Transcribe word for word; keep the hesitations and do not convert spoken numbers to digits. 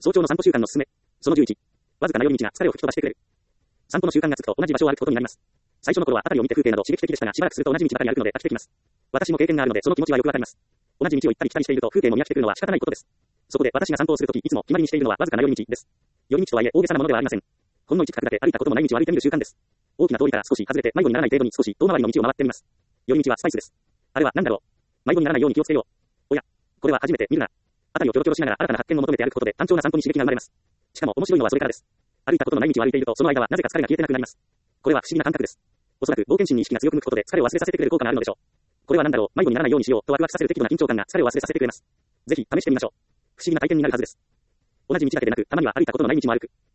早朝の散歩習慣のすすめ。そのじゅういち。わずかな寄り道が疲れを吹き飛ばしてくれる。散歩の習慣がつくと同じ場所を歩くことになります。最初の頃は辺りを見て風景など刺激的でしたが、しばらくすると同じ道ばかり歩くので飽きてきます。私も経験があるのでその気持ちはよくわかります。同じ道を行ったり来たりしていると風景も見飽きてくるのは仕方ないことです。そこで私が散歩をするときいつも決まりにしているのはわずかな寄り道です。寄り道とはいえ大げさなものではありません。ほんの一角だけ歩いたこともない道を歩いてみる習慣です。大きな通りから少し外れて迷子にならない程度に少し遠回りの道を回ってみます。寄り道はスパイスです。あれは何だろう。迷子にならないように気をつけよう。おや、これは初めて見るな。辺りをキョロキョロしながら新たな発見を求めて歩くことで単調な散歩に刺激が生まれます。しかも面白いのはそれからです。歩いたことのない道を歩いているとその間はなぜか疲れが消えてなくなります。これは不思議な感覚です。おそらく冒険心に意識が強く向くことで疲れを忘れさせてくれる効果があるのでしょう。これは何だろう。迷子にならないようにしようとワクワクさせる適度な緊張感が疲れを忘れさせてくれます。ぜひ試してみましょう。不思議な体験になるはずです。同じ道だけでなく、たまには歩いたことのない道も歩く。